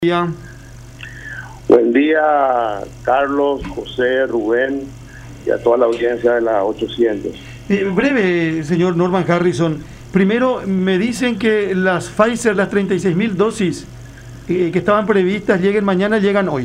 Día. Buen día, Carlos, José, Rubén y a toda la audiencia de la 800. Breve, señor Norman Harrison. Primero, me dicen que las Pfizer, las 36.000 dosis que estaban previstas lleguen mañana, llegan hoy.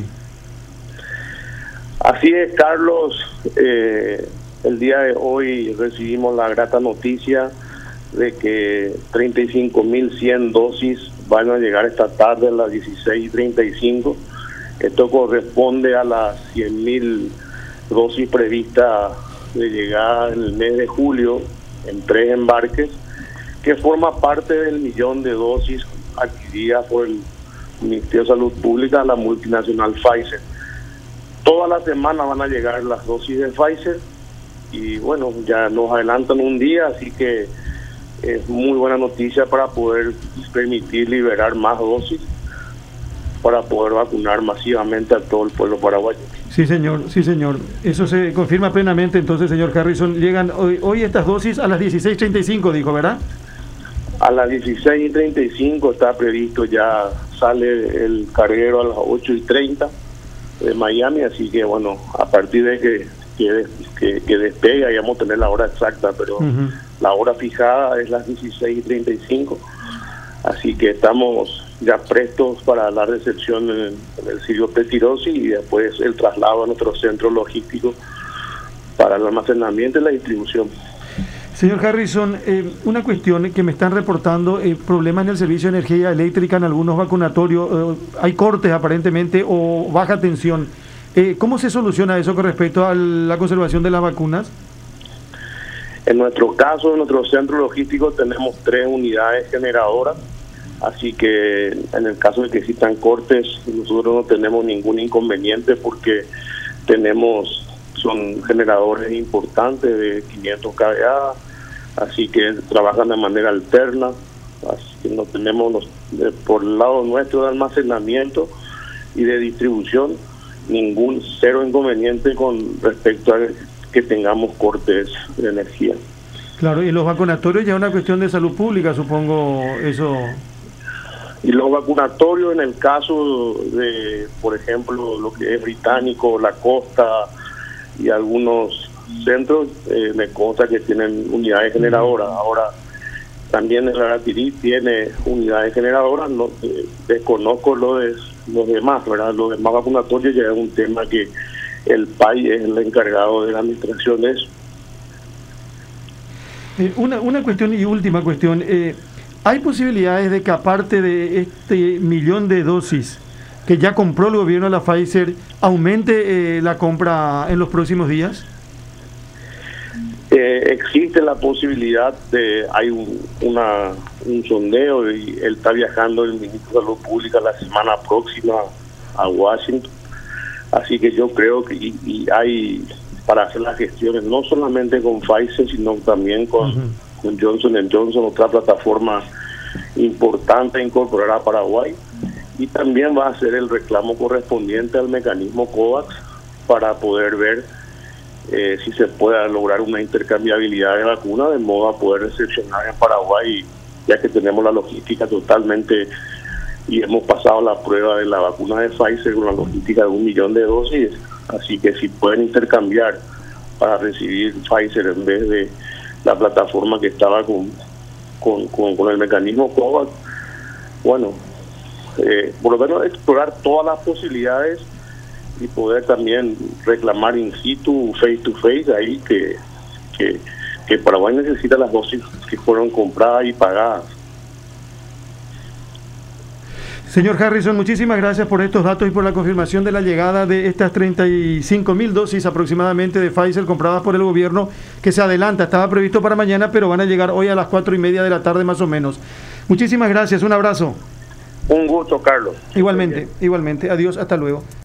Así es, Carlos. El día de hoy recibimos la grata noticia de que 35.100 dosis van a llegar esta tarde a las 16:35. Esto corresponde a las 100.000 dosis previstas de llegada en el mes de julio en 3 embarques, que forma parte del 1.000.000 de dosis adquiridas por el Ministerio de Salud Pública a la multinacional Pfizer. Toda la semana van a llegar las dosis de Pfizer y bueno, ya nos adelantan un día, así que es muy buena noticia para poder permitir liberar más dosis para poder vacunar masivamente a todo el pueblo paraguayo. Sí, señor, sí, señor. Eso se confirma plenamente. Entonces, señor Harrison, llegan hoy estas dosis a las 16:35, dijo, ¿verdad? A las 16:35 está previsto, ya sale el carguero a las 8:30 de Miami, así que bueno, a partir de que despegue, ahí vamos a tener la hora exacta, pero la hora fijada es las 16:35, así que estamos ya prestos para la recepción en el Sirio Petirosi y después el traslado a nuestro centro logístico para el almacenamiento y la distribución. Señor Harrison, una cuestión que me están reportando, problemas en el servicio de energía eléctrica en algunos vacunatorios, hay cortes aparentemente o baja tensión. ¿Cómo se soluciona eso con respecto a la conservación de las vacunas? En nuestro caso, en nuestro centro logístico tenemos 3 unidades generadoras, así que en el caso de que existan cortes, nosotros no tenemos ningún inconveniente porque son generadores importantes de 500 kVA, así que trabajan de manera alterna, así que no tenemos por el lado nuestro de almacenamiento y de distribución cero inconveniente con respecto a que tengamos cortes de energía. Claro, y los vacunatorios ya es una cuestión de salud pública, supongo, eso. Y los vacunatorios, en el caso de, por ejemplo, lo que es Británico, La Costa y algunos centros, me consta que tienen unidades generadoras. Ahora, también el Aratirí tiene unidades generadoras, no, desconozco los demás, ¿verdad? Los demás vacunatorios ya es un tema que el PAI es el encargado de la administración de eso. Una cuestión y última cuestión, ¿hay posibilidades de que aparte de este 1.000.000 de dosis que ya compró el gobierno de la Pfizer, aumente la compra en los próximos días? Existe la posibilidad hay un sondeo y él está viajando el ministro de Salud Pública la semana próxima a Washington, así que yo creo que y hay para hacer las gestiones no solamente con Pfizer sino también con Johnson & Johnson, otra plataforma importante a incorporar a Paraguay, y también va a hacer el reclamo correspondiente al mecanismo COVAX para poder ver si se puede lograr una intercambiabilidad de vacunas de modo a poder recepcionar en Paraguay, ya que tenemos la logística totalmente y hemos pasado la prueba de la vacuna de Pfizer con la logística de 1.000.000 de dosis, así que si pueden intercambiar para recibir Pfizer en vez de la plataforma que estaba con el mecanismo COVAX, bueno, por lo menos explorar todas las posibilidades y poder también reclamar in situ, face to face, ahí que Paraguay necesita las dosis que fueron compradas y pagadas. Señor Harrison, muchísimas gracias por estos datos y por la confirmación de la llegada de estas 35.000 dosis aproximadamente de Pfizer compradas por el gobierno, que se adelanta, estaba previsto para mañana, pero van a llegar hoy a las 4:30 de la tarde más o menos. Muchísimas gracias, un abrazo. Un gusto, Carlos. Igualmente, igualmente. Adiós, hasta luego.